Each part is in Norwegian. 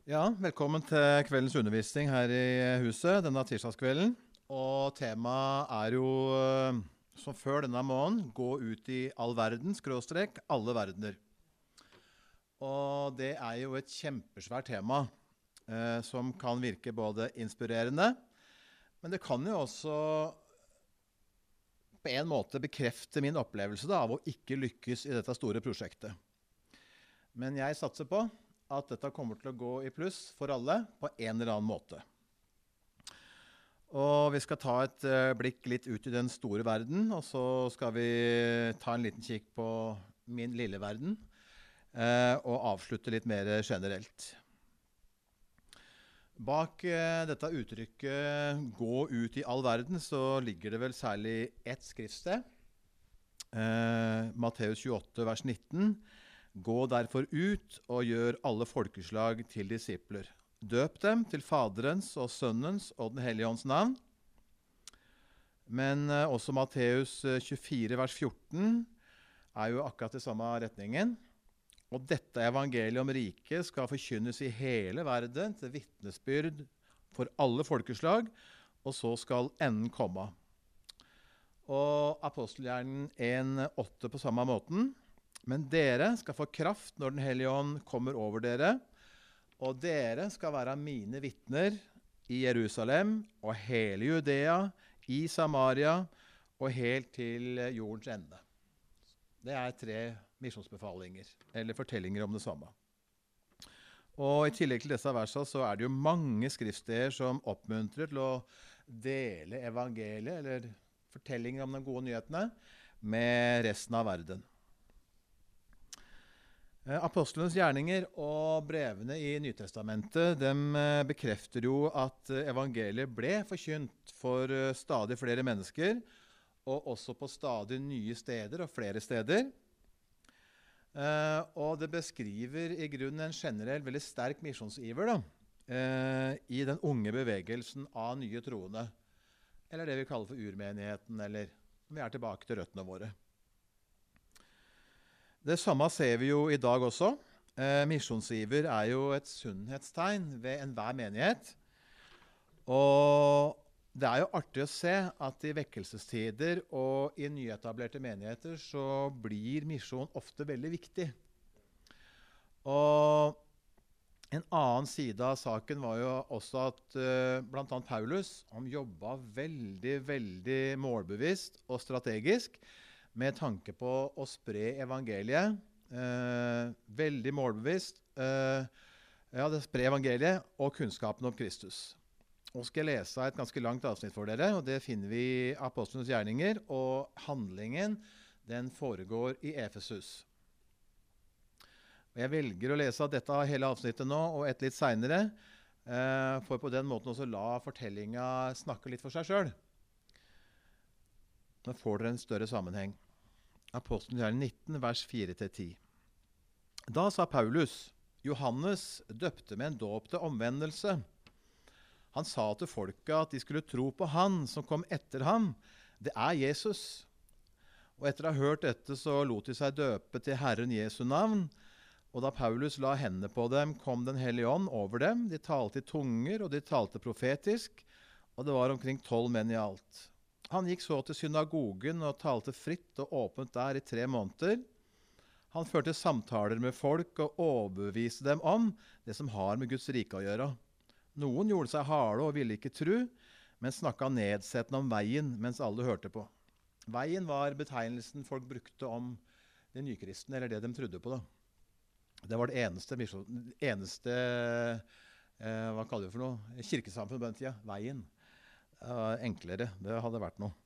Ja, velkommen til kveldens undervisning her i huset denne tirsdagskvelden. Og temaet er jo, som før denne måneden, gå ut i all verden, skråstrek, alle verdener. Og det er jo et kjempesvært tema, som kan virke både inspirerende, men det kan jo også på en måte bekrefte min opplevelse av å ikke lykkes i dette store prosjektet. Men jeg satser på at dette kommer til å gå i pluss for alle på en eller annen måte. Og vi skal ta et blikk litt ut i den store verden, og så skal vi ta en liten kikk på min lille verden, og avslutte litt mer generelt. Bak dette uttrykket «gå ut i all verden» så ligger det vel særlig ett skriftsted. Matteus 28, vers 19. Gå derfor ut og gjør alle folkeslag til disipler. Døp dem til Faderens og Sønnens og den Hellige Ånds navn. Men også Matteus 24, vers 14 er jo akkurat i samme retningen. Og dette evangeliet om riket skal forkynnes i hele verden til vitnesbyrd for alle folkeslag, og så skal enden komme. Og apostelgjerningen 1,8 på samme måten. Men dere skal få kraft når den Hellige Ånd kommer over dere, og dere skal være mine vitner i Jerusalem og hele Judea, i Samaria og helt til jordens ende. Det er 3 misjonsbefalinger, eller fortellinger om det samme. Og i tillegg til disse versene så er det jo mange skriftsteder som oppmuntrer til å dele evangeliet, eller fortellinger om de gode nyhetene, med resten av verden. Apostlenes gjerninger og brevene i Nytestamentet bekrefter jo at evangeliet ble forkynt for stadig flere mennesker, og også på stadig nye steder og flere steder. Og det beskriver i grunnen en generell, veldig sterk misjonsiver i den unge bevegelsen av nye troende, eller det vi kaller for urmenigheten, eller vi er tilbake til røttene våre. Det samme ser vi jo i dag også. Misjonsiver er jo et sunnhetstegn ved enhver menighet. Og det er jo artig å se at i vekkelsestider og i nyetablerte menigheter så blir misjon ofte veldig viktig. Og en annen side av saken var jo også at blant annet Paulus, han jobbet veldig, veldig målbevisst og strategisk med tanke på å spre evangeliet, veldig målbevisst, spre evangeliet og kunnskapen om Kristus. Nå skal jeg lese et ganske langt avsnitt for dere, og det finner vi i Apostlenes gjerninger, og handlingen, den foregår i Efesus. Og jeg velger å lese dette hele avsnittet nå, og et litt senere, for på den måten også la fortellingen snakke litt for seg selv. Nå får dere en større sammenheng. Apostelen 19, vers 4-10. Da sa Paulus, Johannes døpte med en dåp til omvendelse. Han sa til folket at de skulle tro på han som kom etter ham. Det er Jesus. Og etter å ha hørt dette så lot de seg døpe til Herren Jesu navn. Og da Paulus la hendene på dem, kom den Hellige Ånd over dem. De talte i tunger, og de talte profetisk. Og det var omkring 12 menn i alt. Han gikk så til synagogen og talte fritt og åpent der i 3 måneder. Han førte samtaler med folk og overbeviste dem om det som har med Guds rike å gjøre. Noen gjorde seg harde og ville ikke tro, men snakket nedsettende om veien mens alle hørte på. Veien var betegnelsen folk brukte om de nykristne, eller det de trodde på. Det var det eneste hva kaller vi for noe? Kirkesamfunn på den tida, veien. Enklere, det hadde vært noe.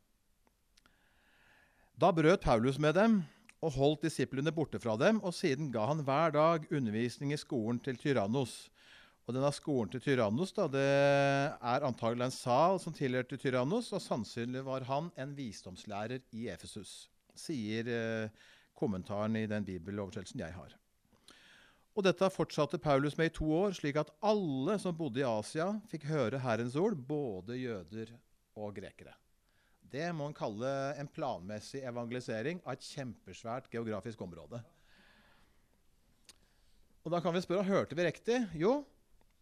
Da brøt Paulus med dem og holdt disiplene borte fra dem, og siden ga han hver dag undervisning i skolen til Tyrannos. Og denne skolen til Tyrannos, det er antagelig en sal som tilhørte Tyrannos, og sannsynlig var han en visdomslærer i Efesus, sier kommentaren i den bibeloversettelsen jeg har. Og dette fortsatte Paulus med i 2 år, slik at alle som bodde i Asia fikk høre Herrens ord, både jøder og grekere. Det må man kalle en planmessig evangelisering av et kjempesvært geografisk område. Og da kan vi spørre, hørte vi riktig? Jo,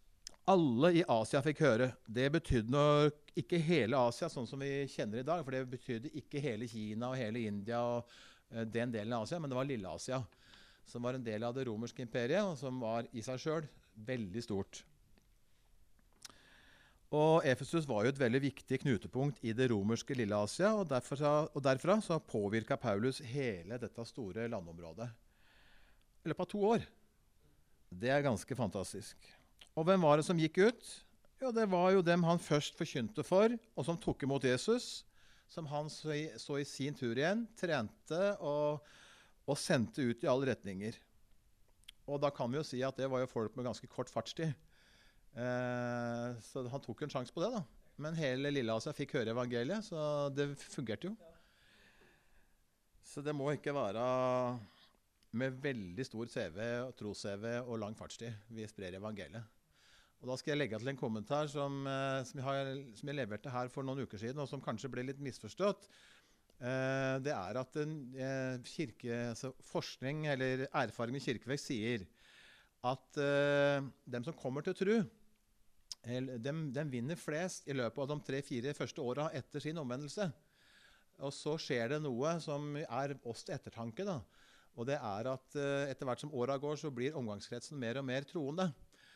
Alle i Asia fikk høre. Det betydde nok ikke hele Asia, sånn som vi kjenner i dag, for det betydde ikke hele Kina og hele India og den delen av Asia, men det var Lille Asia, som var en del av det romerske imperiet, og som var i seg selv veldig stort. Og Efesus var jo et veldig viktig knutepunkt i det romerske Lille Asia, og derfra så påvirket Paulus hele dette store landområdet. I løpet av 2 år. Det er ganske fantastisk. Og hvem var det som gikk ut? Jo, det var jo dem han først forkynte for, og som tok imot Jesus, som han så i sin tur igjen, trente og sendte ut i alle retninger. Og da kan vi jo si at det var jo folk med ganske kort fartstid. Så han tok en sjanse på det da. Men hele Lille Asia fikk høre evangeliet, så det fungerte jo. Så det må ikke være med veldig stor CV, tros-CV og lang fartstid vi sprer evangeliet. Og da skal jeg legge til en kommentar som jeg leverte her for noen uker siden, og som kanskje ble litt misforstått. Det er at forskning eller erfaring i kirkevekst sier at dem som kommer til tro, dem vinner flest i løpet av de 3-4 første årene etter sin omvendelse. Og så skjer det noe som er oss til ettertanke da. Og det er at etter hvert som årene går, så blir omgangskretsen mer og mer troende.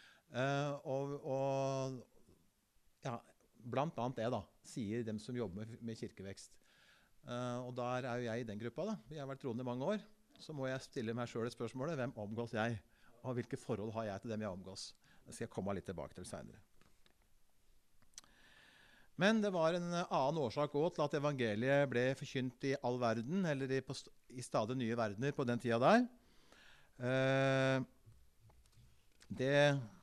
Ja, blant annet det da, sier dem som jobber med kirkevekst. Og der er jo jeg i den gruppa da. Jeg har vært troende i mange år. Så må jeg stille meg selv et spørsmål. Hvem omgås jeg? Og hvilke forhold har jeg til dem jeg omgås? Det skal jeg komme litt tilbake til senere. Men det var en annen årsak også til at evangeliet ble forkynt i all verden, eller i stadig nye verdener på den tiden der. Det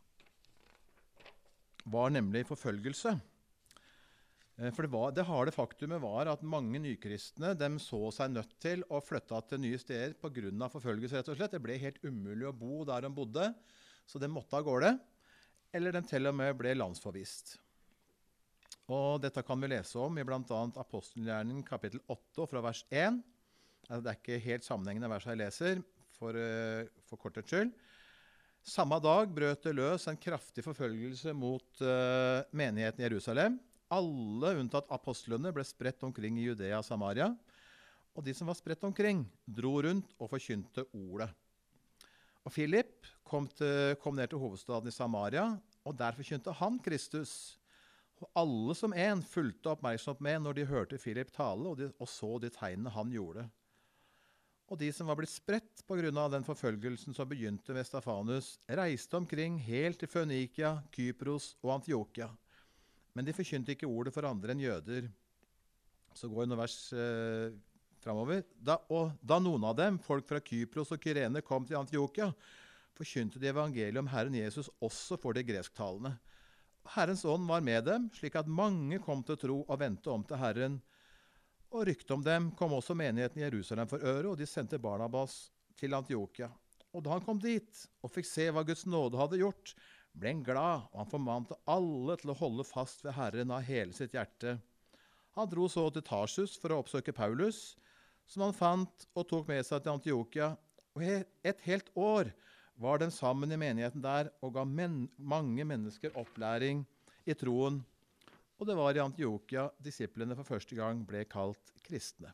var nemlig forfølgelse. For det harde faktumet var at mange nykristne så seg nødt til å flytte til nye steder på grunn av forfølgelse, rett og slett. Det ble helt umulig å bo der de bodde, så de måtte av gårde, eller de til og med ble landsforvist. Og dette kan vi lese om i blant annet Apostelgjerningen kapittel 8 fra vers 1. Det er ikke helt sammenhengende vers jeg leser, for kortets skyld. Samme dag brøt det løs en kraftig forfølgelse mot menigheten i Jerusalem. Alle unntatt apostlene ble spredt omkring i Judea og Samaria, og de som var spredt omkring dro rundt og forkynte ordet. Og Philip kom ned til hovedstaden i Samaria, og der forkynte han Kristus. Og alle som en fulgte oppmerksomt med når de hørte Philip tale og så de tegnene han gjorde. Og de som var blitt spredt på grunn av den forfølgelsen som begynte ved Stefanus, reiste omkring helt til Fønikia, Kypros og Antiokia. Men de forkynte ikke ordet for andre enn jøder. Så går det noen vers fremover. Da noen av dem, folk fra Kypros og Kyrene, kom til Antiokia, forkynte de evangeliet om Herren Jesus også for de gresktalende. Herrens ånd var med dem, slik at mange kom til tro og vendte om til Herren. Og rykte om dem kom også menigheten i Jerusalem for øre, og de sendte Barnabas til Antiokia. Og da han kom dit og fikk se hva Guds nåde hadde gjort, ble han glad, og han formante alle til å holde fast ved Herren av hele sitt hjerte. Han dro så til Tarsus for å oppsøke Paulus, som han fant og tok med seg til Antiokia. Og et helt år var de sammen i menigheten der og ga mange mennesker opplæring i troen. Og det var i Antiokia disiplene for første gang ble kalt kristne.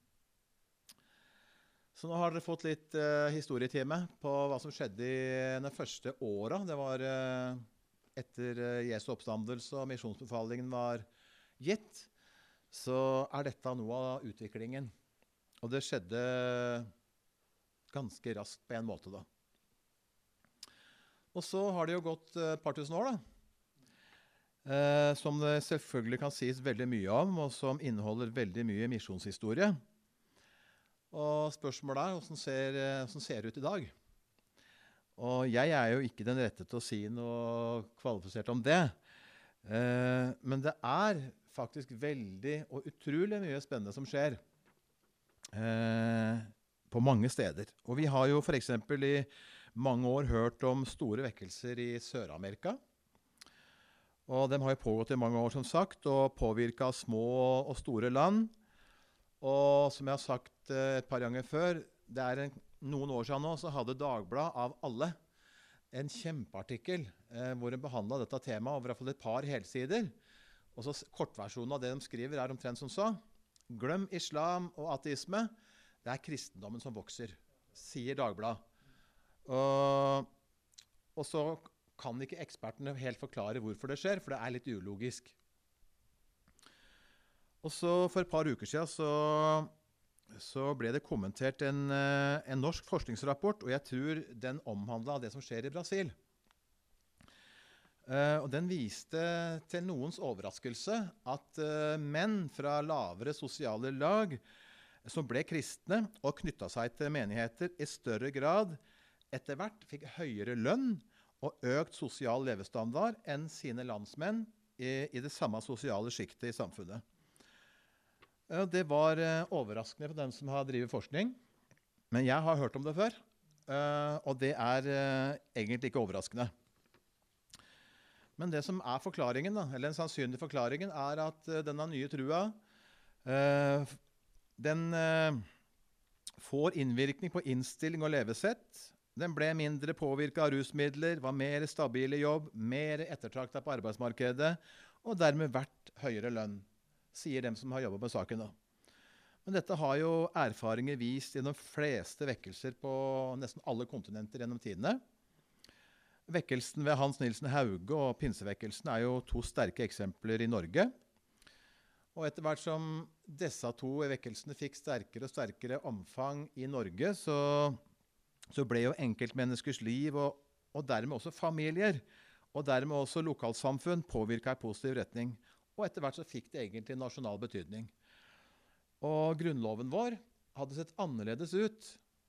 Så nå har dere fått litt historietime på hva som skjedde i de første årene. Det var etter Jesu oppstandelse og misjonsbefalingen var gitt, så er dette noe av utviklingen. Og det skjedde ganske raskt på en måte da. Og så har det jo gått et par tusen år da. Som det selvfølgelig kan sies veldig mye om, og som inneholder veldig mye misjonshistorie. Og spørsmålet er, hvordan ser det ut i dag? Og jeg er jo ikke den rette til å si noe kvalifisert om det. Men det er faktisk veldig og utrolig mye spennende som skjer på mange steder. Og vi har jo for eksempel i mange år hørt om store vekkelser i Sør-Amerika. Og de har jo pågått i mange år, som sagt, og påvirket små og store land. Og som jeg har sagt et par ganger før, det er noen år siden nå, så hadde Dagbladet av alle en kjempeartikkel hvor de behandlet dette temaet over i hvert fall et par helsider. Og så kortversjonen av det de skriver er omtrent som så. Glem islam og ateisme. Det er kristendommen som vokser, sier Dagbladet. Og så kan ikke ekspertene helt forklare hvorfor det skjer, for det er litt ulogisk. Og så for et par uker siden så ble det kommentert en norsk forskningsrapport, og jeg tror den omhandlet det som skjer i Brasil. Og den viste til noens overraskelse at menn fra lavere sosiale lag som ble kristne og knyttet seg til menigheter i større grad etter hvert fikk høyere lønn og økt sosial levestandard enn sine landsmenn i det samme sosiale skiktet i samfunnet. Det var overraskende for den som har drevet forskning, men jeg har hørt om det før, og det er egentlig ikke overraskende. Men det som er forklaringen, eller den sannsynlige forklaringen, er at denne nye trua, den får innvirkning på innstilling og levesett. Den ble mindre påvirket av rusmidler, var mer stabil i jobb, mer ettertraktet på arbeidsmarkedet, og dermed vært høyere lønn, sier dem som har jobbet med saken. Men dette har jo erfaringer vist i de fleste vekkelser på nesten alle kontinenter gjennom tidene. Vekkelsen ved Hans Nilsen Hauge og pinsevekkelsen er jo to sterke eksempler i Norge. Og etter hvert som disse to vekkelsene fikk sterkere og sterkere omfang i Norge, så ble jo enkeltmenneskers liv og dermed også familier, og dermed også lokalsamfunn påvirket i positiv retning. Og etter hvert så fikk det egentlig nasjonal betydning. Og grunnloven vår hadde sett annerledes ut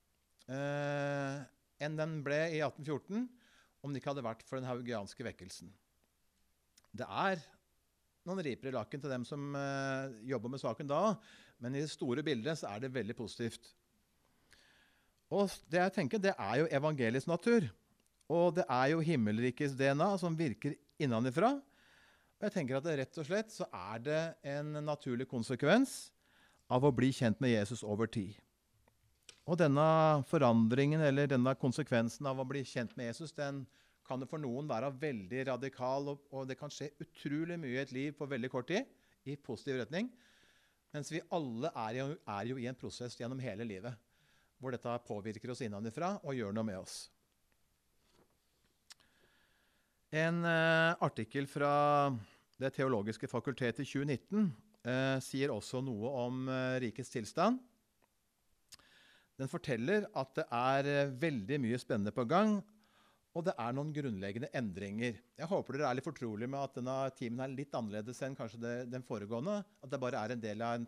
enn den ble i 1814, om det ikke hadde vært for den haugianske vekkelsen. Det er noen riper i lakken til dem som jobber med saken da, men i det store bildet så er det veldig positivt. Og det jeg tenker, det er jo evangelisk natur, og det er jo himmelrikets DNA som virker innenfra. Og jeg tenker at det rett og slett så er det en naturlig konsekvens av å bli kjent med Jesus over tid. Og denne forandringen, eller denne konsekvensen av å bli kjent med Jesus, den kan det for noen være veldig radikal, og det kan skje utrolig mye i et liv på veldig kort tid, i positiv retning, mens vi alle er jo i en prosess gjennom hele livet, hvor dette påvirker oss innenfra og gjør noe med oss. En artikkel fra Det teologiske fakultetet i 2019 sier også noe om rikets tilstand. Den forteller at det er veldig mye spennende på gang, og det er noen grunnleggende endringer. Jeg håper dere er litt fortrolige med at denne timen er litt annerledes enn kanskje den foregående, at det bare er en del av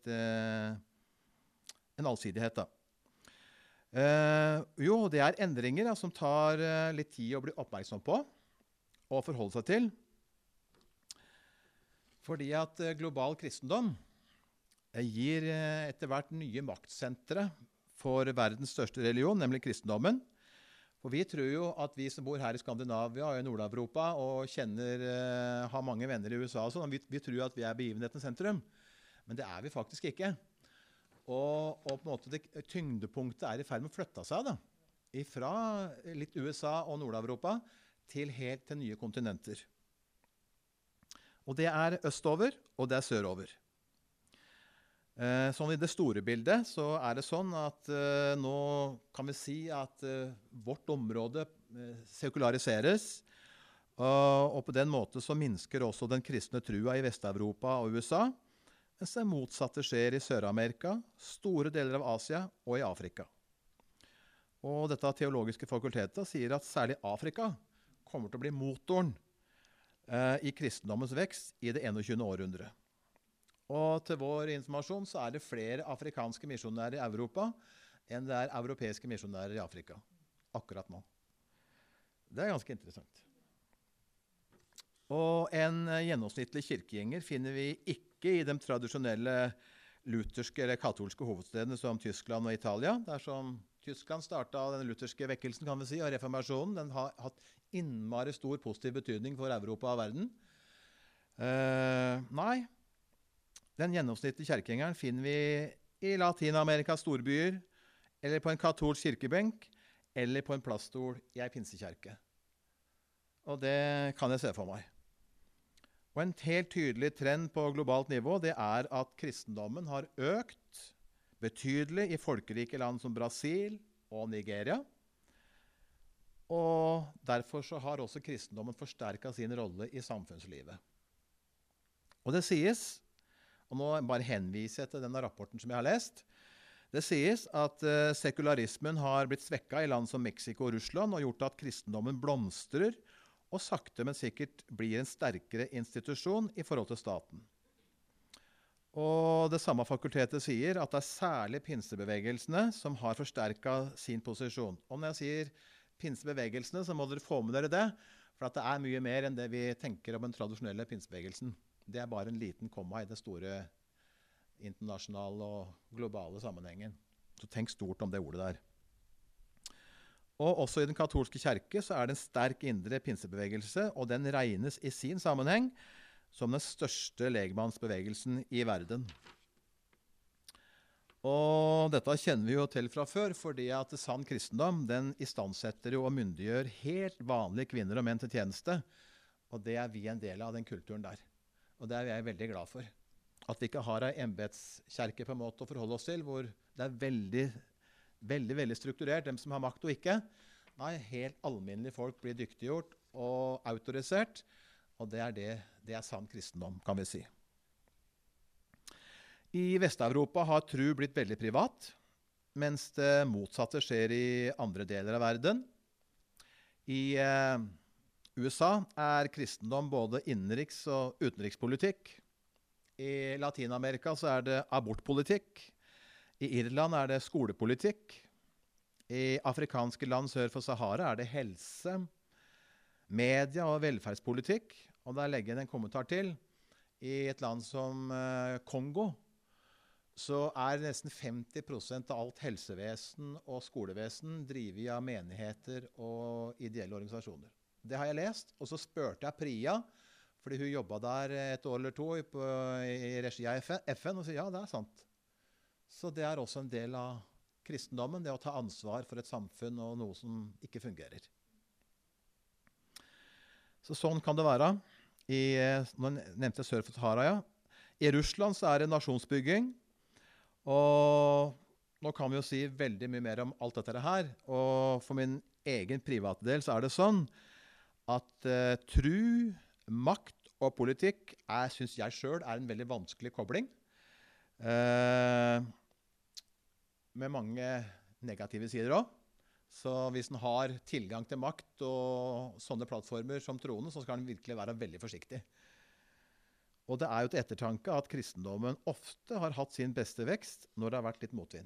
en allsidighet. Jo, det er endringer som tar litt tid å bli oppmerksom på og forholde seg til. Fordi at global kristendom gir etter hvert nye maktsentre for verdens største religion, nemlig kristendommen. For vi tror jo at vi som bor her i Skandinavia og i Nord-Europa og har mange venner i USA og sånn, vi tror at vi er begivenhetens sentrum. Men det er vi faktisk ikke. Og på en måte tyngdepunktet er i ferd med å flytte seg fra litt USA og Nord-Europa til helt til nye kontinenter. Og det er østover, og det er sørover. Sånn i det store bildet så er det sånn at nå kan vi si at vårt område sekulariseres, og på den måten så minsker også den kristne trua i Vest-Europa og USA, mens det motsatte skjer i Sør-Amerika, store deler av Asia og i Afrika. Og dette teologiske fakultetet sier at særlig Afrika kommer til å bli motoren i kristendommens vekst i det 21. århundret. Og til vår informasjon så er det flere afrikanske misjonærer i Europa enn det er europeiske misjonærer i Afrika akkurat nå. Det er ganske interessant. Og en gjennomsnittlig kirkegjenger finner vi ikke i de tradisjonelle lutherske eller katolske hovedstedene som Tyskland og Italia. Dersom Tyskland startet den lutherske vekkelsen, kan vi si, og reformasjonen, den har hatt innmari stor positiv betydning for Europa og verden. Nei, den gjennomsnittlige kirkegjengeren finner vi i Latin-Amerikas storbyer, eller på en katolsk kirkebenk, eller på en plaststol i en pinsekjerke. Og det kan jeg se for meg. Og en helt tydelig trend på globalt nivå, det er at kristendommen har økt betydelig i folkerike land som Brasil og Nigeria. Og derfor så har også kristendommen forsterket sin rolle i samfunnslivet. Og det sies, og nå bare henviser jeg til denne rapporten som jeg har lest, det sies at sekularismen har blitt svekket i land som Mexico og Russland og gjort at kristendommen blomstrer og sakte, men sikkert blir en sterkere institusjon i forhold til staten. Og det samme fakultetet sier at det er særlig pinsebevegelsene som har forsterket sin posisjon. Og når jeg sier pinsebevegelsene, så må dere få med dere det, for at det er mye mer enn det vi tenker om den tradisjonelle pinsebevegelsen. Det er bare en liten komma i det store internasjonale og globale sammenhengen. Så tenk stort om det ordet der. Og også i den katolske kirke så er det en sterk indre pinsebevegelse, og den regnes i sin sammenheng som den største legmannsbevegelsen i verden. Og dette kjenner vi jo til fra før, fordi at sann kristendom, den istandsetter jo og myndiggjør helt vanlige kvinner og menn til tjeneste, og det er vi en del av den kulturen der. Og det er jeg veldig glad for. At vi ikke har en embedskirke på en måte å forholde oss til, hvor det er veldig strukturert, dem som har makt og ikke. Nei, helt alminnelige folk blir dyktiggjort og autorisert, og det er sann kristendom, kan vi si. I Vest-Europa har tro blitt veldig privat, mens det motsatte skjer i andre deler av verden. I USA er kristendom både innenriks- og utenrikspolitikk. I Latinamerika så er det abortpolitikk. I Irland er det skolepolitikk. I afrikanske land sør for Sahara er det helse, media og velferdspolitikk. Og der legger jeg en kommentar til. I et land som Kongo så er nesten 50% av alt helsevesen og skolevesen drevet av menigheter og ideelle organisasjoner. Det har jeg lest, og så spurte jeg Priya, fordi hun jobbet der et år eller to i regi av FN, og sier ja, det er sant. Så det er også en del av kristendommen, det å ta ansvar for et samfunn og noe som ikke fungerer. Så sånn kan det være. Nå nevnte jeg sør for Sahara, ja. I Russland så er det nasjonsbygging, og nå kan vi jo si veldig mye mer om alt dette her. Og for min egen private del så er det sånn at tro, makt og politikk synes jeg selv er en veldig vanskelig kobling. Med mange negative sider også. Så hvis en har tilgang til makt og sånne plattformer som troende, så skal en virkelig være veldig forsiktig. Og det er jo til ettertanke at kristendommen ofte har hatt sin beste vekst når det har vært litt motvind.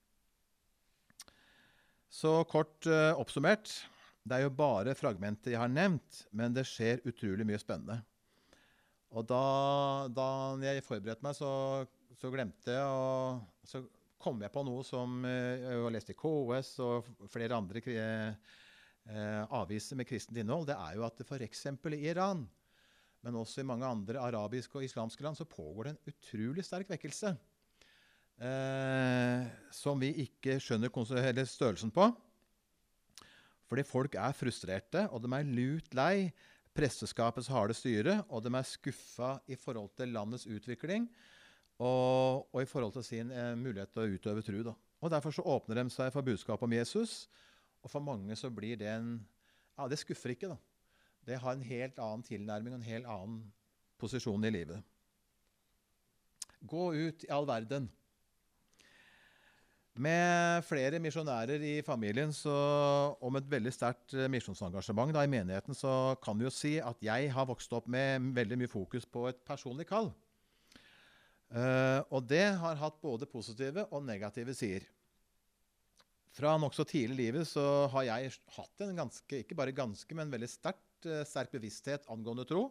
Så kort oppsummert, det er jo bare fragmenter jeg har nevnt, men det skjer utrolig mye spennende. Og da jeg forberedte meg, så glemte jeg, og så kom jeg på noe som jeg har lest i KS og flere andre aviser med kristent innhold. Det er jo at for eksempel i Iran, men også i mange andre arabiske og islamske land, så pågår det en utrolig sterk vekkelse, som vi ikke skjønner størrelsen på. Fordi folk er frustrerte, og de er lut lei presteskapets harde styre, og de er skuffet i forhold til landets utvikling, og i forhold til sin mulighet til å utøve tro. Da. Og derfor så åpner de seg for budskap om Jesus, og for mange så blir det det skuffer ikke da. Det har en helt annen tilnærming, en helt annen posisjon i livet. Gå ut i all verden. Med flere misjonærer i familien og med et veldig sterkt misjonsengasjement i menigheten, så kan vi jo si at jeg har vokst opp med veldig mye fokus på et personlig kall. Og det har hatt både positive og negative sider. Fra nok så tidlig i livet så har jeg hatt en ganske, ikke bare ganske, men veldig sterk bevissthet angående tro.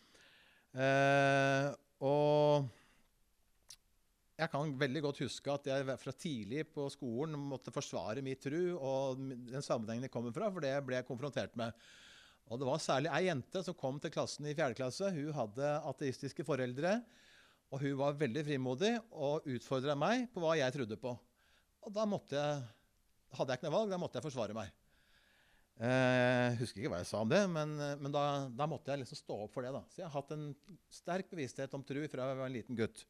Og jeg kan veldig godt huske at jeg fra tidlig på skolen måtte forsvare mitt tro og den sammenhengen jeg kommer fra, for det ble jeg konfrontert med. Og det var særlig en jente som kom til klassen i 4. klasse. Hun hadde ateistiske foreldre, og hun var veldig frimodig og utfordret meg på hva jeg trodde på. Og da hadde jeg ikke noe valg, da måtte jeg forsvare meg. Jeg husker ikke hva jeg sa om det, men da måtte jeg liksom stå opp for det. Da. Så jeg har hatt en sterk bevissthet om tro fra jeg var en liten gutt.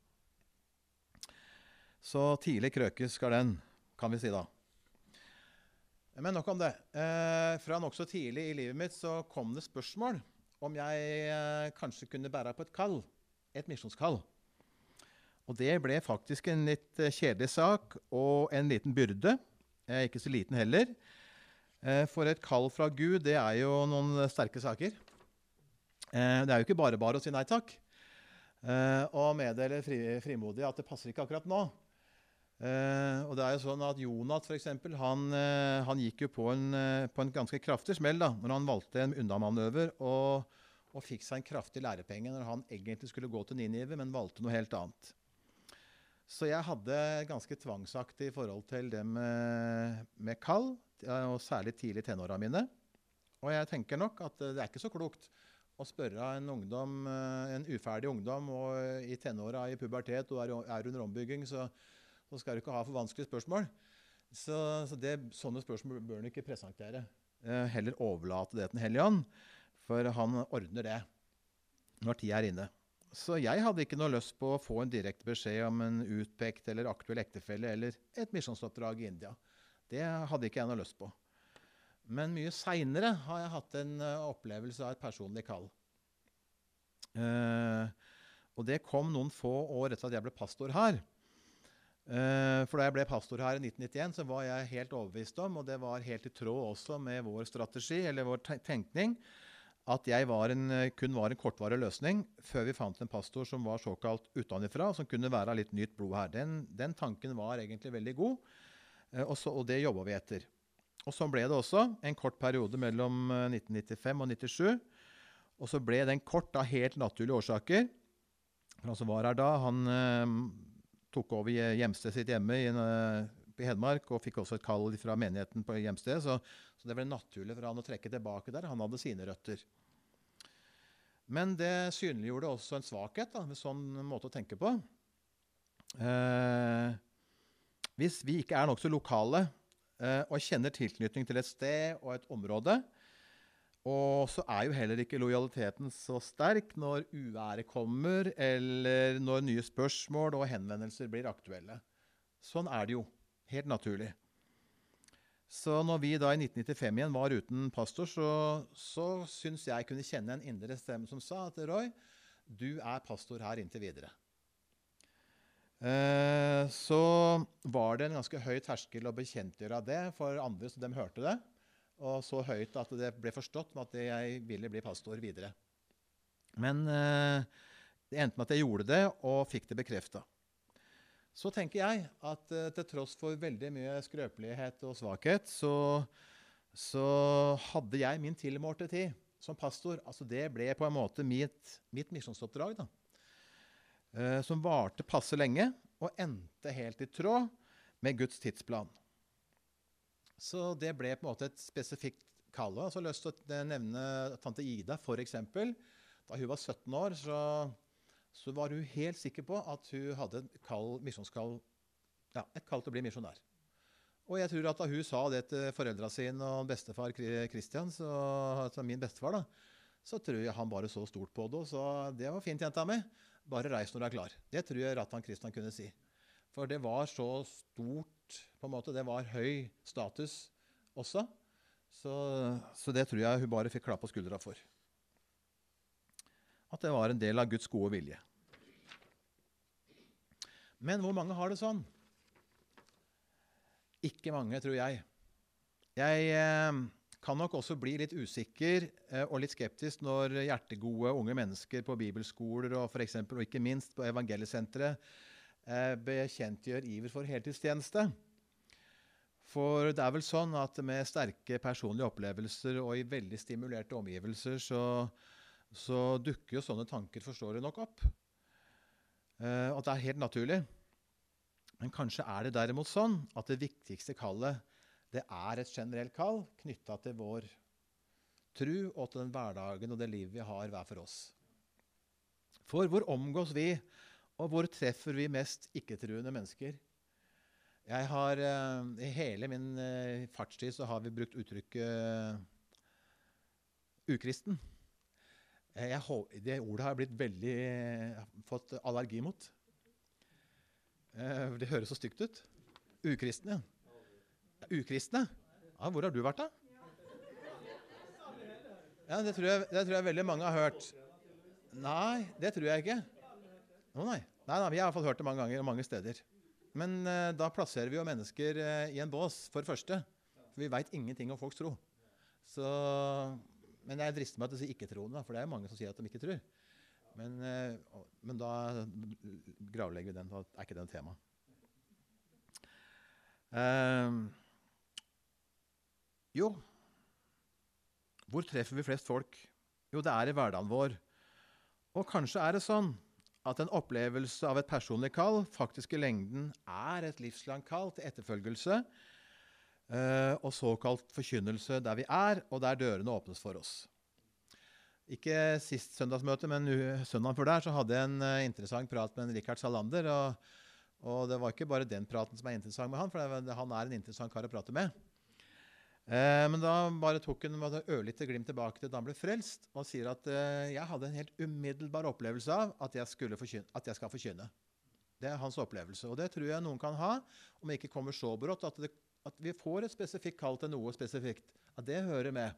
Så tidlig krøkes skal den, kan vi si da. Men nok om det. Fra nok så tidlig i livet mitt så kom det spørsmål om jeg kanskje kunne bære på et kall, et misjonskall. Og det ble faktisk en litt kjedelig sak og en liten byrde. Ikke så liten heller. For et kall fra Gud, det er jo noen sterke saker. Det er jo ikke bare å si nei takk. Og meddele frimodig at det passer ikke akkurat nå. Og det er jo sånn at Jonas for eksempel, han gikk jo på en ganske kraftig smell da, når han valgte en unnamanøver og fikk seg en kraftig lærepenge når han egentlig skulle gå til Ninive, men valgte noe helt annet. Så jeg hadde ganske tvangsaktig forhold til det med kall, og særlig tidlig tenåra mine. Og jeg tenker nok at det er ikke så klokt å spørre en uferdig ungdom og i tenåra, i pubertet og er under ombygging, så skal du ikke ha for vanskelige spørsmål. Så sånne spørsmål bør du ikke presentere. Heller overlate det til Den hellige ånd, for han ordner det når tid er inne. Så jeg hadde ikke noe lyst på å få en direkte beskjed om en utpekt eller aktuell ektefelle eller et misjonsoppdrag i India. Det hadde ikke jeg noe lyst på. Men mye senere har jeg hatt en opplevelse av et personlig kall. Og det kom noen få år etter at jeg ble pastor her. For da jeg ble pastor her i 1991, så var jeg helt overbevist om, og det var helt i tråd også med vår strategi, eller vår tenkning, at jeg kun var en kortvarig løsning før vi fant en pastor som var såkalt utenfra, som kunne være litt nytt blod her. Den tanken var egentlig veldig god, og det jobbet vi etter. Og så ble det også en kort periode mellom 1995 og 1997, og så ble den kort av helt naturlige årsaker. Han som var her da, han tok over hjemstedet sitt hjemme i Hedmark, og fikk også et kall fra menigheten på hjemstedet, så det ble naturlig for han å trekke tilbake der. Han hadde sine røtter. Men det synliggjorde også en svakhet, da, med sånn måte å tenke på. Hvis vi ikke er nok så lokale og kjenner tilknytning til et sted og et område, og så er jo heller ikke lojaliteten så sterk når uværet kommer, eller når nye spørsmål og henvendelser blir aktuelle. Sånn er det jo. Helt naturlig. Så når vi da i 1995 igjen var uten pastor, så synes jeg kunne kjenne en indre stemme som sa at Roy, du er pastor her inntil videre. Så var det en ganske høy terskel å bekjentgjøre det for andre, så de hørte det. Og så høyt at det ble forstått med at jeg ville bli pastor videre. Men det endte med at jeg gjorde det og fikk det bekreftet. Så tenker jeg at til tross for veldig mye skrøpelighet og svakhet, så hadde jeg min tilmålte tid som pastor. Altså det ble på en måte mitt misjonsoppdrag da. Som varte passe lenge og endte helt i tråd med Guds tidsplan. Så det ble på en måte et spesifikt kall. Jeg har så lyst til å nevne tante Ida for eksempel. Da hun var 17 år, så var hun helt sikker på at hun hadde et misjonskall, et kall til å bli misjonær. Og jeg tror at da hun sa det til foreldrene sine og bestefar Kristian, altså min bestefar da, så tror jeg han bare så stort på det, og så det var fint jenta mi. Bare reis når du er klar. Det tror jeg Rattan Kristian kunne si. For det var så stort, på en måte, det var høy status også. Så det tror jeg hun bare fikk klapp på skuldra for. At det var en del av Guds gode vilje. Men hvor mange har det sånn? Ikke mange, tror jeg. Jeg kan nok også bli litt usikker og litt skeptisk når hjertegode unge mennesker på bibelskoler og for eksempel, og ikke minst på evangeliesenteret, bekjentgjør iver for heltidstjeneste. For det er vel sånn at med sterke personlige opplevelser og i veldig stimulerte omgivelser, så dukker jo sånne tanker forståelig nok opp. Og det er helt naturlig. Men kanskje er det derimot sånn at det viktigste kallet, det er et generelt kall knyttet til vår tro og til den hverdagen og det livet vi har hver for oss. For hvor omgås vi, og hvor treffer vi mest ikke-truende mennesker? Jeg har, i hele min fartstid så har vi brukt uttrykket ukristen. Det ordet har jeg blitt veldig fått allergi mot. Det høres så stygt ut. Ukristne. Ukristne? Ja, hvor har du vært da? Ja, det tror jeg veldig mange har hørt. Nei, det tror jeg ikke. Nei, vi har i hvert fall hørt det mange ganger og mange steder. Men da plasserer vi jo mennesker i en bås, for det første. For vi vet ingenting om folks tro. Men jeg drister meg til å si ikke-troende, for det er jo mange som sier at de ikke tror. Men da gravlegger vi den, da er ikke den tema. Jo, hvor treffer vi flest folk? Jo, det er i hverdagen vår. Og kanskje er det sånn at en opplevelse av et personlig kall faktisk i lengden er et livslangt kall til etterfølgelse, og såkalt forkynnelse der vi er, og der dørene åpnes for oss. Ikke sist søndagsmøte, men søndagen før der så hadde jeg en interessant prat med Richard Salander, og det var ikke bare den praten som er interessant med han, for han er en interessant kar å prate med. Men da bare tok han et ørlite glimt tilbake til da han ble frelst, og sier at jeg hadde en helt umiddelbar opplevelse av at jeg skal forkynne. Det er hans opplevelse, og det tror jeg noen kan ha, om det ikke kommer så brått, at vi får et spesifikt kall til noe spesifikt. At det hører med.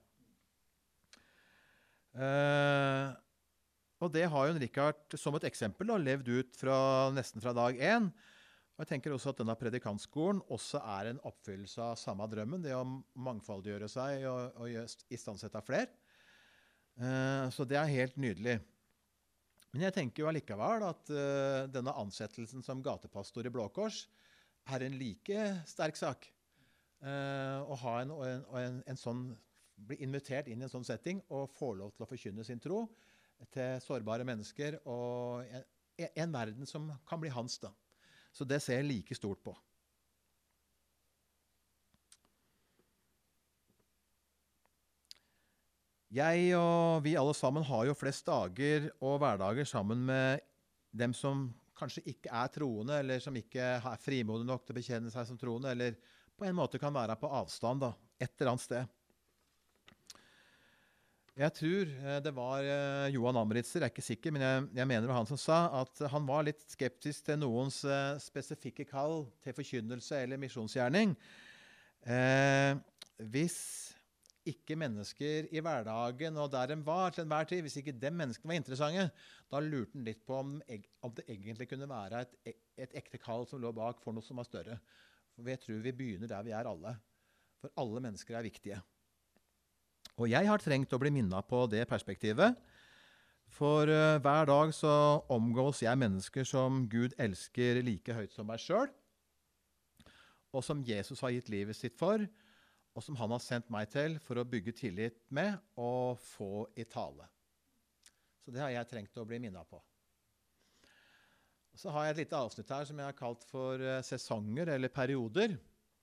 Og det har jo Richard som et eksempel levd ut nesten fra dag 1. Og jeg tenker også at denne predikantskolen også er en oppfyllelse av samme drømmen, det å mangfoldiggjøre seg og istandsette flere. Så det er helt nydelig. Men jeg tenker jo allikevel at denne ansettelsen som gatepastor i Blå Kors er en like sterk sak. Å ha en sånn, bli invitert inn i en sånn setting og få lov til å forkynne sin tro til sårbare mennesker og en verden som kan bli hans da. Så det ser jeg like stort på. Jeg og vi alle sammen har jo flest dager og hverdager sammen med dem som kanskje ikke er troende, eller som ikke er frimodige nok til å bekjenne seg som troende, eller på en måte kan være på avstand da, et eller annet sted. Jeg tror det var Johan Amritzer, jeg er ikke sikker, men jeg mener det var han som sa at han var litt skeptisk til noens spesifikke kall til forkynnelse eller misjonsgjerning. Hvis ikke mennesker i hverdagen og der de var til enhver tid, hvis ikke de menneskene var interessante, da lurte han litt på om det egentlig kunne være et ekte kall som lå bak for noe som var større. For jeg tror vi begynner der vi er alle. For alle mennesker er viktige. Og jeg har trengt å bli minnet på det perspektivet. For hver dag så omgås jeg mennesker som Gud elsker like høyt som meg selv, og som Jesus har gitt livet sitt for, og som han har sendt meg til for å bygge tillit med og få i tale. Så det har jeg trengt å bli minnet på. Så har jeg et lite avsnitt her som jeg har kalt for sesonger eller perioder.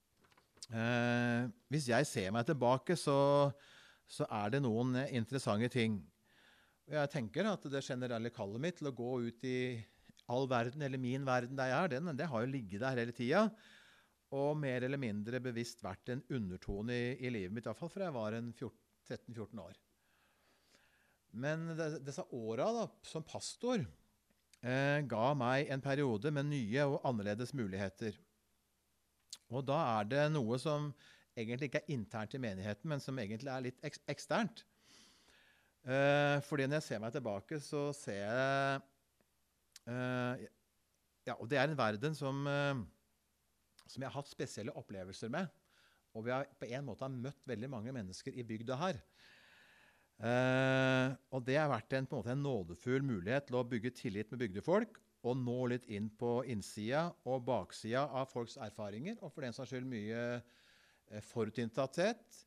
Hvis jeg ser meg tilbake, så er det noen interessante ting. Og jeg tenker at det generelle kallet mitt til å gå ut i all verden, eller min verden der jeg er, det har jo ligget der hele tiden, og mer eller mindre bevisst vært en undertone i livet mitt, i hvert fall for jeg var 13-14 år. Men disse årene da, som pastor ga meg en periode med nye og annerledes muligheter. Og da er det noe som egentlig ikke er internt i menigheten, men som egentlig er litt eksternt. Fordi når jeg ser meg tilbake, så ser jeg og det er en verden som jeg har hatt spesielle opplevelser med, og vi har på en måte møtt veldig mange mennesker i bygda her. Og det har vært på en måte en nådefull mulighet til å bygge tillit med bygdefolk, og nå litt inn på innsida og baksida av folks erfaringer, og for den saks skyld mye forutinntatthet,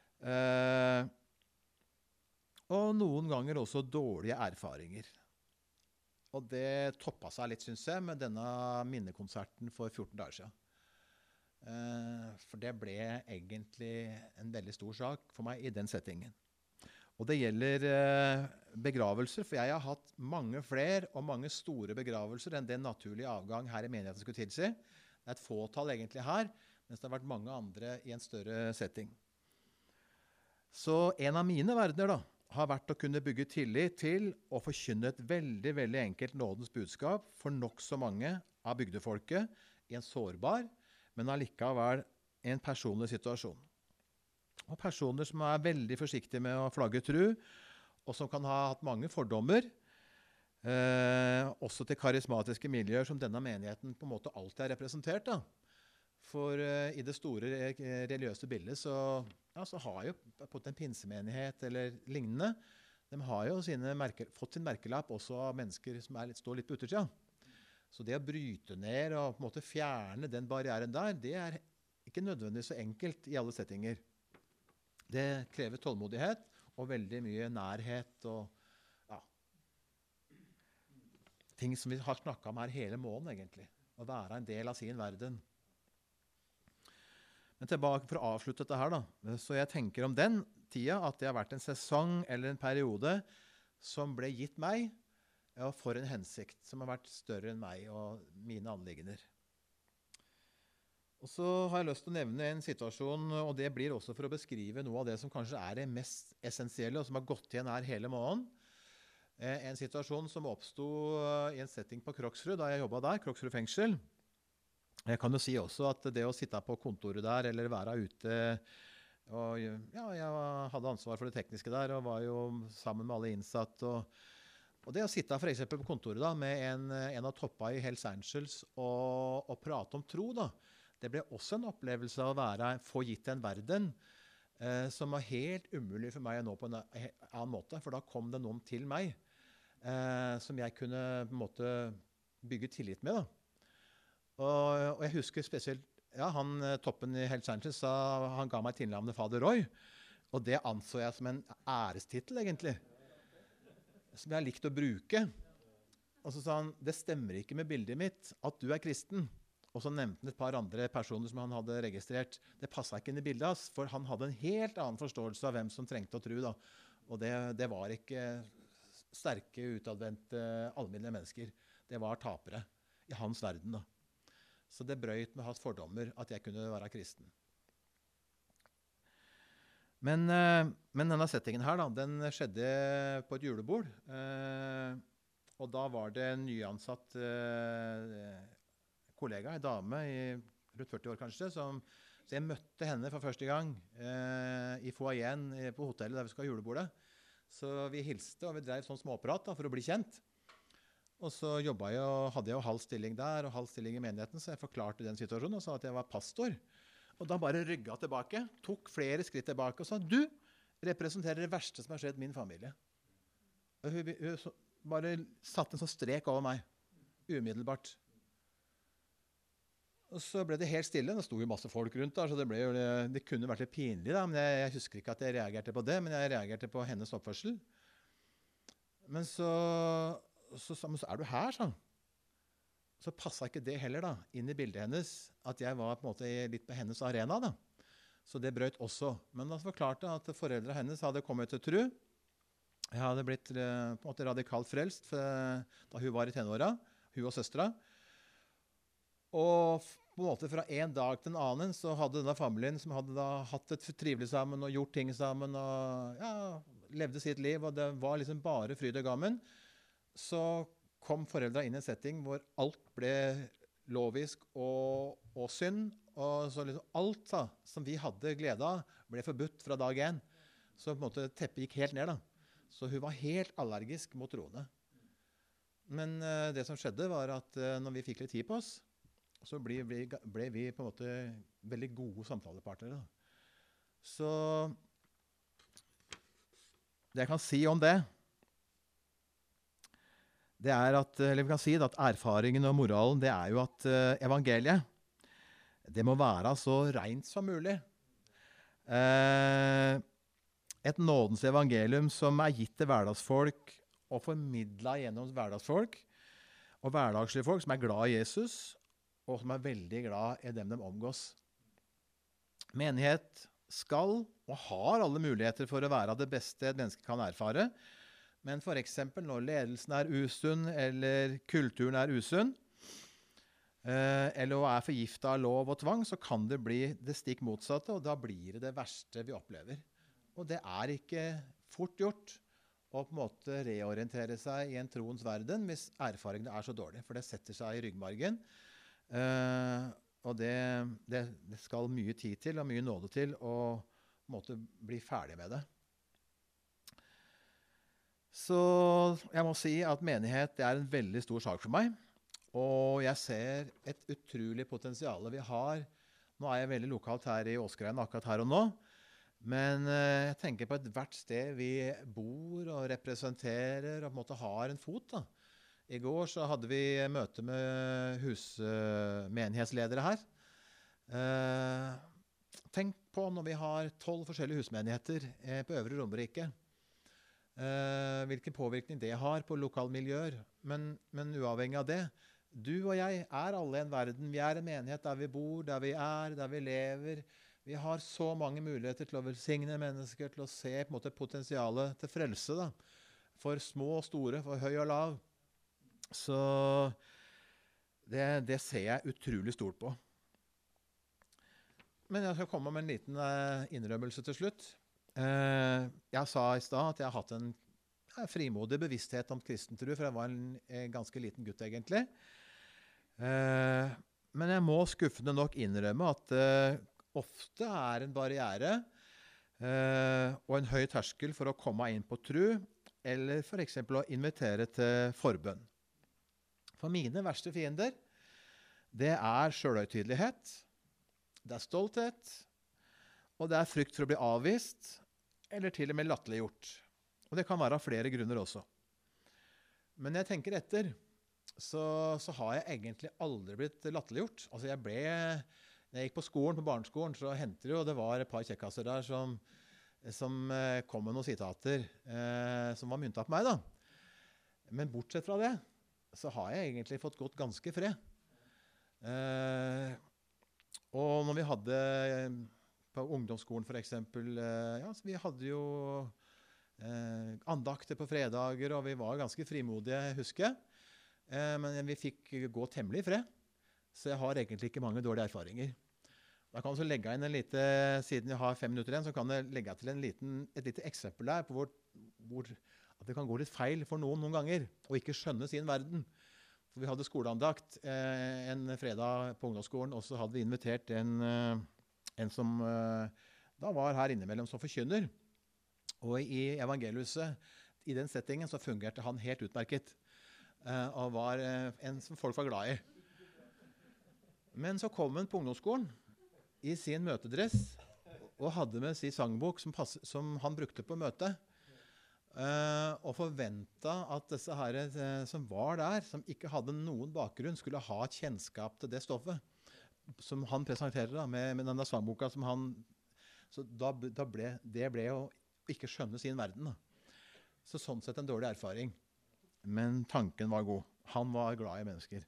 og noen ganger også dårlige erfaringer. Og det toppet seg litt, synes jeg, med denne minnekonserten for 14 dager siden. For det ble egentlig en veldig stor sak for meg i den settingen. Og det gjelder begravelser, for jeg har hatt mange flere og mange store begravelser enn den naturlige avgang her i menigheten skulle tilsi. Det er et fåtall egentlig her, mens det har vært mange andre i en større setting. Så en av mine verdener da, har vært å kunne bygge tillit til og forkynne et veldig, veldig enkelt nådens budskap for nok så mange av bygdefolket i en sårbar, men allikevel en personlig situasjon. Og personer som er veldig forsiktige med å flagge tro, og som kan ha hatt mange fordommer, også til karismatiske miljøer som denne menigheten på en måte alltid er representert. Da. For i det store religiøse bildet så har jo på en pinsemenighet eller lignende, de har jo fått sin merkelapp også av mennesker som står litt på utersida. Så det å bryte ned og på en måte fjerne den barrieren der, det er ikke nødvendigvis så enkelt i alle settinger. Det krever tålmodighet og veldig mye nærhet og ting som vi har snakket om her hele måneden egentlig. Å være en del av sin verden. Men tilbake for å avslutte dette her da. Så jeg tenker om den tida at det har vært en sesong eller en periode som ble gitt meg for en hensikt som har vært større enn meg og mine anliggender. Og så har jeg lyst til å nevne en situasjon, og det blir også for å beskrive noe av det som kanskje er det mest essensielle, og som har gått igjen her hele måneden. En situasjon som oppstod i en setting på Kroksrud, da jeg jobbet der, Kroksrud fengsel. Jeg kan jo si også at det å sitte på kontoret der, eller være ute, og jeg hadde ansvar for det tekniske der, og var jo sammen med alle innsatte, og det å sitte for eksempel på kontoret da, med en av toppa i Hells Angels, og prate om tro da, det ble også en opplevelse av å få gitt en verden, som var helt umulig for meg å nå på en annen måte, for da kom det noen til meg, som jeg kunne på en måte bygge tillit med. Da. Og jeg husker spesielt, han toppen i Hells Angels, han ga meg tilnavnet Fader Roy, og det anså jeg som en ærestittel egentlig, som jeg likte å bruke. Og så sa han, det stemmer ikke med bildet mitt at du er kristen. Og så nevnte han et par andre personer som han hadde registrert. Det passet ikke inn i bildet hans, for han hadde en helt annen forståelse av hvem som trengte å tro. Da. Og det var ikke sterke, utadvendte, alminnelige mennesker. Det var tapere i hans verden. Da. Så det brøyt med hans fordommer at jeg kunne være kristen. Men denne settingen her, da, den skjedde på et julebord. Og da var det en nyansatt kollega, en dame rundt 40 år kanskje, så jeg møtte henne for første gang i foajeen på hotellet der vi skal ha julebordet. Så vi hilste, og vi drev sånn småprat da, for å bli kjent. Og så hadde jeg jo halv stilling der, og halv stilling i menigheten, så jeg forklarte den situasjonen og sa at jeg var pastor. Og da bare rygget tilbake, tok flere skritt tilbake og sa, du representerer det verste som har skjedd min familie. Og hun bare satte en sånn strek over meg, umiddelbart. Og så ble det helt stille. Det sto jo masse folk rundt der, så det kunne vært litt pinlig. Da. Men jeg husker ikke at jeg reagerte på det, men jeg reagerte på hennes oppførsel. Men så er du her, sa han. Så passet ikke det heller da, inn i bildet hennes, at jeg var på en måte litt på hennes arena. Da. Så det brøt også. Men han forklarte at foreldrene hennes hadde kommet til tro. Jeg hadde blitt på en måte radikalt frelst da hun var i tenåra, hun og søstera. Og på en måte fra en dag til en annen så hadde denne familien som hadde da hatt det trivelig sammen og gjort ting sammen og levde sitt liv, og det var liksom bare fryd og gammen, så kom foreldra inn i en setting hvor alt ble lovisk og synd, og så liksom alt da, som vi hadde glede av ble forbudt fra dag 1. Så på en måte teppet gikk helt ned da. Så hun var helt allergisk mot troende. Men det som skjedde var at når vi fikk litt tid på oss, så ble vi på en måte veldig gode samtalepartnere. Da. Så det jeg kan si om det er at, eller vi kan si at erfaringen og moralen, det er jo at evangeliet, det må være så rent som mulig. Et nådens evangelium som er gitt til hverdagsfolk og formidlet gjennom hverdagsfolk, og hverdagslige folk som er glad i Jesus, og som er veldig glad i dem de omgås. Menighet skal og har alle muligheter for å være det beste et menneske kan erfare, men for eksempel når ledelsen er usunn, eller kulturen er usunn, eller er forgiftet av lov og tvang, så kan det bli det stikk motsatte, og da blir det verste vi opplever. Og det er ikke fort gjort å på en måte reorientere seg i en troens verden hvis erfaringene så dårlige, for det setter seg i ryggmargen. Og det skal mye tid til og mye nåde til å på en måte bli ferdig med det. Så jeg må si at menighet er en veldig stor sak for meg, og jeg ser et utrolig potensial vi har. Nå jeg veldig lokalt her i Åsgreien akkurat her og nå, men jeg tenker på hvert sted vi bor og representerer og på en måte har en fot. Da. I går så hadde vi møte med husmenighetsledere her. Tenk på når vi har 12 forskjellige husmenigheter på Øvre Romerike. Hvilken påvirkning det har på lokalmiljøer. Men uavhengig av det, du og jeg alle i en verden. Vi en menighet der vi bor, der vi der vi lever. Vi har så mange muligheter til å velsigne mennesker, til å se på en måte potensialet til frelse, da. For små og store, for høy og lav. Så det ser jeg utrolig stort på. Men jeg skal komme med en liten innrømmelse til slutt. Jeg sa i stad at jeg har hatt en frimodig bevissthet om kristentro, for jeg var en ganske liten gutt egentlig. Men jeg må skuffende nok innrømme at ofte en barriere og en høy terskel for å komme inn på tro, eller for eksempel å invitere til forbønn. For mine verste fiender, det selvhøytidelighet, det stolthet, og det frykt for å bli avvist, eller til og med latterliggjort. Og det kan være av flere grunner også. Men når jeg tenker etter, så har jeg egentlig aldri blitt latterliggjort. Altså når jeg gikk på skolen, på barneskolen, så hendte det var et par kjekkaser der som kom med noen sitater som var myntet på meg, da. Men bortsett fra det, så har jeg egentlig fått gått ganske fred. Og når vi hadde på ungdomsskolen for eksempel, så vi hadde jo andakter på fredager, og vi var ganske frimodige, husker jeg. Men vi fikk gå temmelig i fred. Så jeg har egentlig ikke mange dårlige erfaringer. Da kan jeg også legge inn siden jeg har 5 minutter igjen, så kan jeg legge til et lite eksempel der på hvor at det kan gå litt feil for noen ganger, og ikke skjønne sin verden. For vi hadde skoleandakt en fredag på ungdomsskolen, og så hadde vi invitert en som da var her innimellom som forkynner. Og i evangeliuset, i den settingen, så fungerte han helt utmerket, og var en som folk var glad i. Men så kom han på ungdomsskolen i sin møtedress og hadde med sin sangbok som han brukte på møtet. Og forventet at disse her som var der, som ikke hadde noen bakgrunn, skulle ha et kjennskap til det stoffet som han presenterer da, med denne sangboka som han... Så det ble å ikke skjønne sin verden. Da. Så sånn sett en dårlig erfaring. Men tanken var god. Han var glad i mennesker.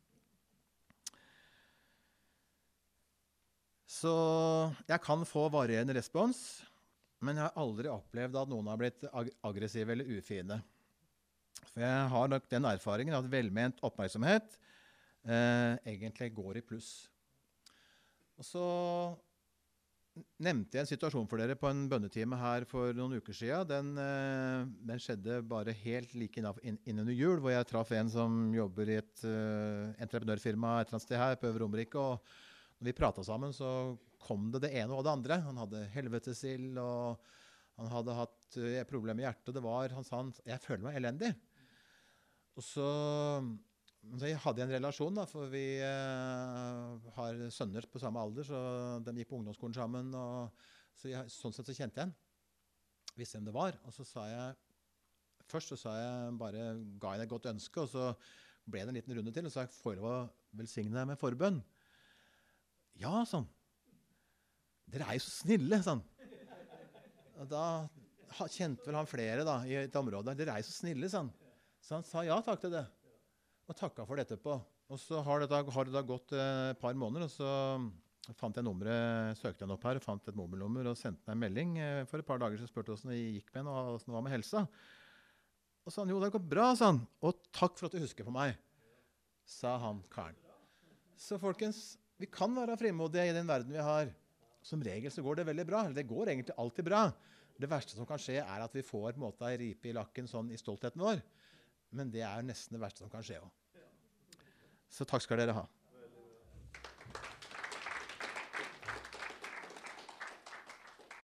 Så jeg kan få varierende respons, men jeg har aldri opplevd at noen har blitt aggressive eller ufine. For jeg har nok den erfaringen at velment oppmerksomhet egentlig går i pluss. Og så nevnte jeg en situasjon for dere på en bønnetime her for noen uker siden. Den skjedde bare helt like innunder jul, hvor jeg traff en som jobber i et entreprenørfirma et eller annet sted her på Øvre Romerike, og når vi pratet sammen, så kom det ene og det andre. Han hadde helvetesild, og han hadde hatt problemer med hjertet. Det var, han sa, jeg føler meg elendig. Og så jeg hadde en relasjon, da, for vi har sønner på samme alder, så de gikk på ungdomsskolen sammen, og sånn sett så kjente jeg han. Visste hvem det var. Og så sa jeg, først så sa jeg bare, ga jeg et godt ønske, og så ble det en liten runde til, og så sa jeg, får jeg lov å velsigne deg med forbønn? Ja, sånn. Dere jo så snille, sånn. Og da kjente vel han flere da, i et område. Dere så snille, sånn. Så han sa ja takk til det. Og takket for det etterpå. Og så har det da gått et par måneder, og så fant jeg nummeret, søkte han opp her, og fant et mobilnummer, og sendte meg en melding. For et par dager så spurte jeg hvordan det gikk med henne, og hvordan det var med helsa. Og sa han, jo, det går bra, sa han. Og takk for at du husker på meg, sa han, Karen. Så folkens, vi kan være frimodige i den verden vi har. Som regel så går det veldig bra. Det går egentlig alltid bra. Det verste som kan skje, er at vi får på en måte en ripe i lakken sånn i stoltheten vår. Men det er jo nesten det verste som kan skje også. Så takk skal dere ha.